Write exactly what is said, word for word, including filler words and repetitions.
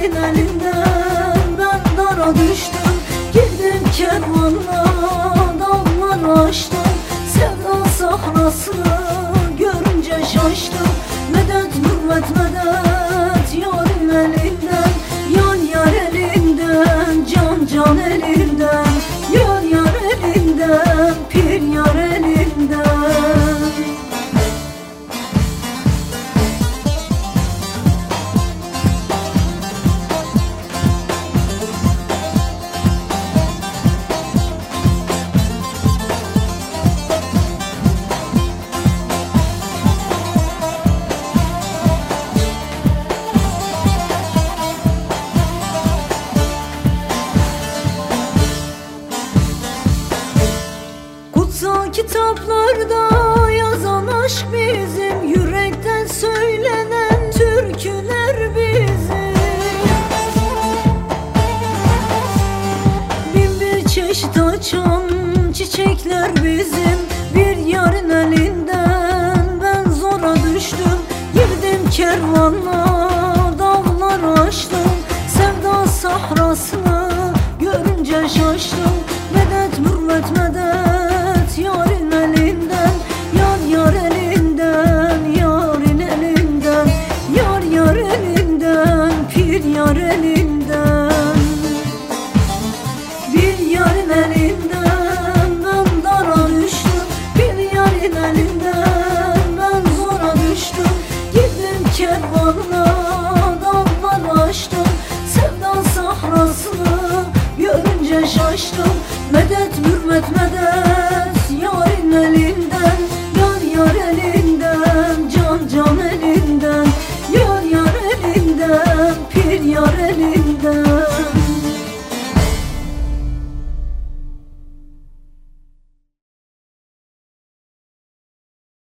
yarın elinden ben dara düştüm. Girdim kervanla dağları aştım. Sevda sahrasını görünce şaştım. Medet mürvet medet yarın elinden, yar yar elinden, can can elinden, yar yar elinden, pir yar elinden. Kutsal kitaplarda yazan aşk bizim, yürekten söylenen türküler bizim. Bin bir çeşit açan çiçekler bizim. Bir yarın elinden ben zora düştüm. Girdim kervanla dağları aştım. Sevda sahrasını görünce şaştım. Medet mürvet medet yarın elinden, yar yar elinden, yarın elinden, yar yar elinden, pir yar elinden. Bir yarın elinden ben dara düştüm. Bir yarın elinden ben zora düştüm. Gittim kervanla